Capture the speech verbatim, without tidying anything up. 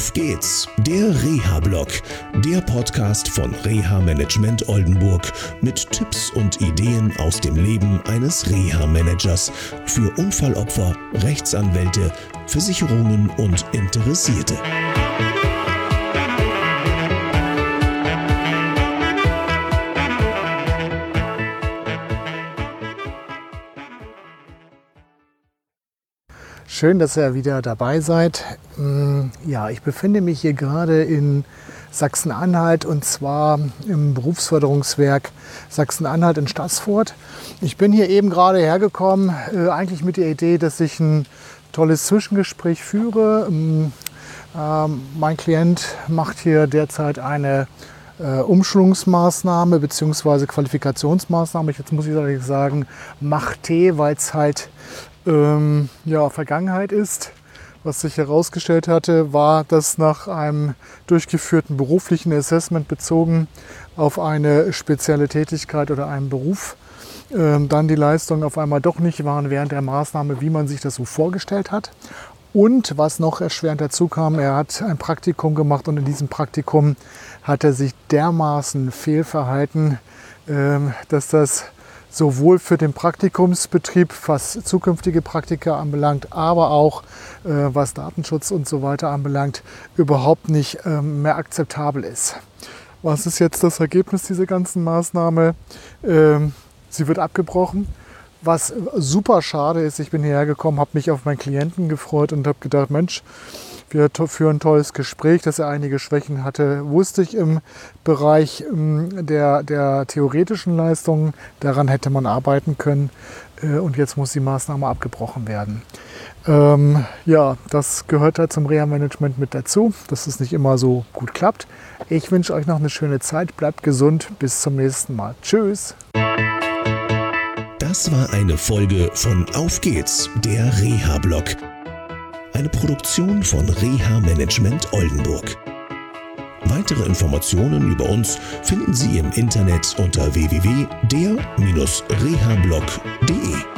Auf geht's, der Reha-Blog, der Podcast von Reha Management Oldenburg mit Tipps und Ideen aus dem Leben eines Reha-Managers für Unfallopfer, Rechtsanwälte, Versicherungen und Interessierte. Schön, dass ihr wieder dabei seid. Ja, ich befinde mich hier gerade in Sachsen-Anhalt und zwar im Berufsförderungswerk Sachsen-Anhalt in Staßfurt. Ich bin hier eben gerade hergekommen, äh, eigentlich mit der Idee, dass ich ein tolles Zwischengespräch führe. Ähm, mein Klient macht hier derzeit eine äh, Umschulungsmaßnahme bzw. Qualifikationsmaßnahme. Jetzt muss ich ehrlich sagen, macht T, weil es halt Ähm, ja, Vergangenheit ist. Was sich herausgestellt hatte, war, dass nach einem durchgeführten beruflichen Assessment bezogen auf eine spezielle Tätigkeit oder einen Beruf ähm, dann die Leistungen auf einmal doch nicht waren während der Maßnahme, wie man sich das so vorgestellt hat. Und was noch erschwerend dazu kam, er hat ein Praktikum gemacht und in diesem Praktikum hat er sich dermaßen fehlverhalten, ähm, dass das sowohl für den Praktikumsbetrieb, was zukünftige Praktika anbelangt, aber auch äh, was Datenschutz und so weiter anbelangt, überhaupt nicht ähm, mehr akzeptabel ist. Was ist jetzt das Ergebnis dieser ganzen Maßnahme? Ähm, sie wird abgebrochen. Was super schade ist, ich bin hierher gekommen, habe mich auf meinen Klienten gefreut und habe gedacht, Mensch, wir führen ein tolles Gespräch, dass er einige Schwächen hatte, wusste ich im Bereich der, der theoretischen Leistungen. Daran hätte man arbeiten können und jetzt muss die Maßnahme abgebrochen werden. Ähm, ja, das gehört halt zum Reha-Management mit dazu, dass es nicht immer so gut klappt. Ich wünsche euch noch eine schöne Zeit, bleibt gesund, bis zum nächsten Mal. Tschüss! Das war eine Folge von Auf geht's, der Reha-Blog. Eine Produktion von Reha Management Oldenburg. Weitere Informationen über uns finden Sie im Internet unter w w w punkt der Bindestrich reha blog punkt de.